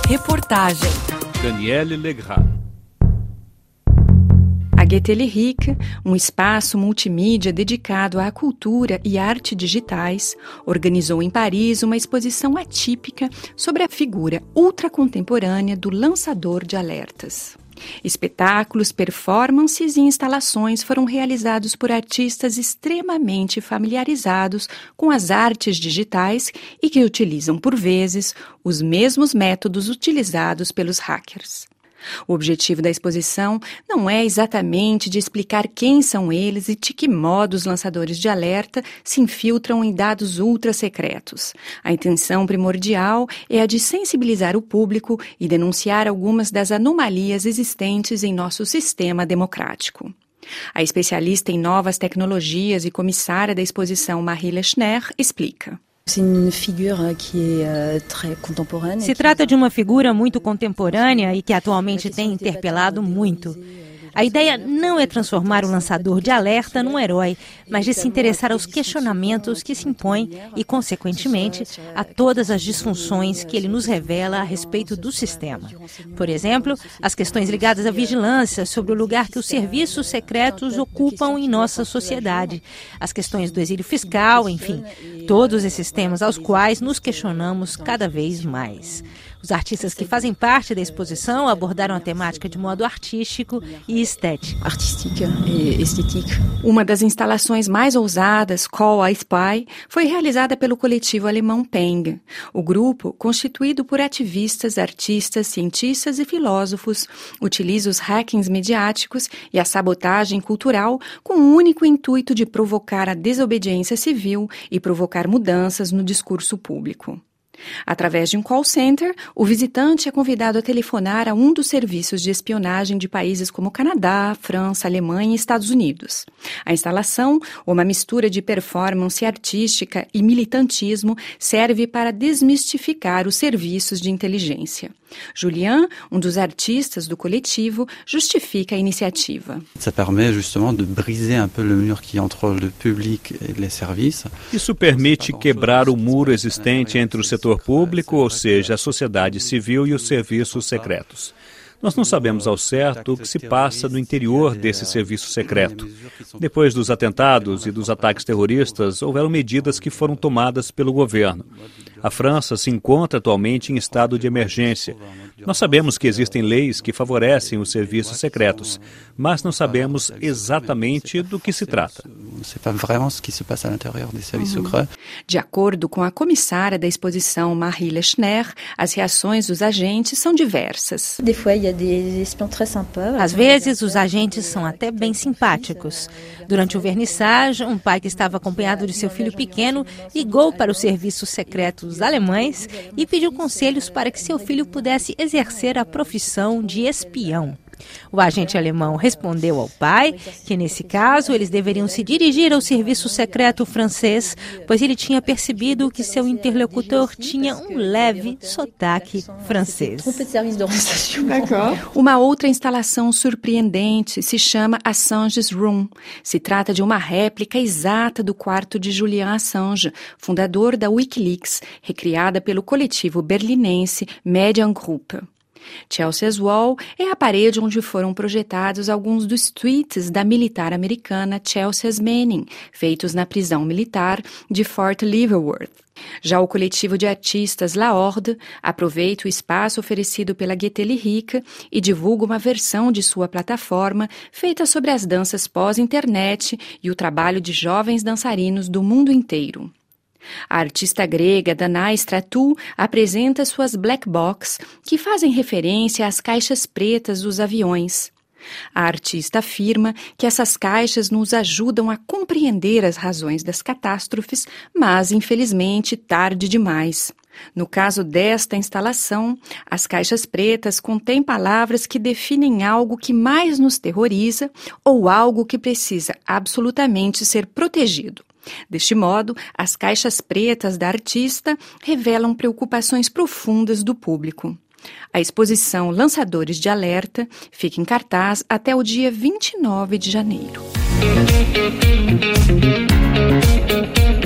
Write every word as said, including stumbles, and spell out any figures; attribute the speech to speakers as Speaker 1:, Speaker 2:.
Speaker 1: Reportagem
Speaker 2: Danielle Legras.
Speaker 3: A Gaîté Lyrique, um espaço multimídia dedicado à cultura e arte digitais, organizou em Paris uma exposição atípica sobre a figura ultracontemporânea do lançador de alertas. Espetáculos, performances e instalações foram realizados por artistas extremamente familiarizados com as artes digitais e que utilizam, por vezes, os mesmos métodos utilizados pelos hackers. O objetivo da exposição não é exatamente de explicar quem são eles e de que modo os lançadores de alerta se infiltram em dados ultra-secretos. A intenção primordial é a de sensibilizar o público e denunciar algumas das anomalias existentes em nosso sistema democrático. A especialista em novas tecnologias e comissária da exposição Marie Lechner explica.
Speaker 4: Se trata de uma figura muito contemporânea e que atualmente tem interpelado muito. A ideia não é transformar o lançador de alerta num herói, mas de se interessar aos questionamentos que se impõem e, consequentemente, a todas as disfunções que ele nos revela a respeito do sistema. Por exemplo, as questões ligadas à vigilância sobre o lugar que os serviços secretos ocupam em nossa sociedade, as questões do exílio fiscal, enfim, todos esses temas aos quais nos questionamos cada vez mais. Os artistas que fazem parte da exposição abordaram a temática de modo artístico e estético.
Speaker 3: Uma das instalações mais ousadas, Call I Spy, foi realizada pelo coletivo alemão Peng. O grupo, constituído por ativistas, artistas, cientistas e filósofos, utiliza os hackings mediáticos e a sabotagem cultural com o único intuito de provocar a desobediência civil e provocar mudanças no discurso público. Através de um call center, o visitante é convidado a telefonar a um dos serviços de espionagem de países como Canadá, França, Alemanha e Estados Unidos. A instalação, uma mistura de performance artística e militantismo, serve para desmistificar os serviços de inteligência. Julien, um dos artistas do coletivo, justifica a iniciativa.
Speaker 5: Ça permet justement de briser un peu le mur qui entre le public et les services.
Speaker 2: Isso permite quebrar o muro existente entre o setor público, ou seja, a sociedade civil, e os serviços secretos. Nós não sabemos ao certo o que se passa no interior desse serviço secreto. Depois dos atentados e dos ataques terroristas, houveram medidas que foram tomadas pelo governo. A França se encontra atualmente em estado de emergência. Nós sabemos que existem leis que favorecem os serviços secretos, mas não sabemos exatamente do que se trata.
Speaker 3: De acordo com a comissária da exposição Marie Lechner, as reações dos agentes são diversas.
Speaker 4: Às vezes, os agentes são até bem simpáticos. Durante o vernissage, um pai que estava acompanhado de seu filho pequeno ligou para os serviços secretos alemães e pediu conselhos para que seu filho pudesse exercer a profissão de espião. O agente alemão respondeu ao pai que, nesse caso, eles deveriam se dirigir ao serviço secreto francês, pois ele tinha percebido que seu interlocutor tinha um leve sotaque francês.
Speaker 3: Uma outra instalação surpreendente se chama Assange's Room. Se trata de uma réplica exata do quarto de Julian Assange, fundador da Wikileaks, recriada pelo coletivo berlinense Median Group. Chelsea's Wall é a parede onde foram projetados alguns dos tweets da militar americana Chelsea Manning, feitos na prisão militar de Fort Leavenworth. Já o coletivo de artistas La Horde aproveita o espaço oferecido pela Gaîté Lyrique e divulga uma versão de sua plataforma feita sobre as danças pós-internet e o trabalho de jovens dançarinos do mundo inteiro. A artista grega Danae Stratou apresenta suas black box, que fazem referência às caixas pretas dos aviões. A artista afirma que essas caixas nos ajudam a compreender as razões das catástrofes, mas, infelizmente, tarde demais. No caso desta instalação, as caixas pretas contêm palavras que definem algo que mais nos terroriza ou algo que precisa absolutamente ser protegido. Deste modo, as caixas pretas da artista revelam preocupações profundas do público. A exposição Lançadores de Alerta fica em cartaz até o dia vinte e nove de janeiro.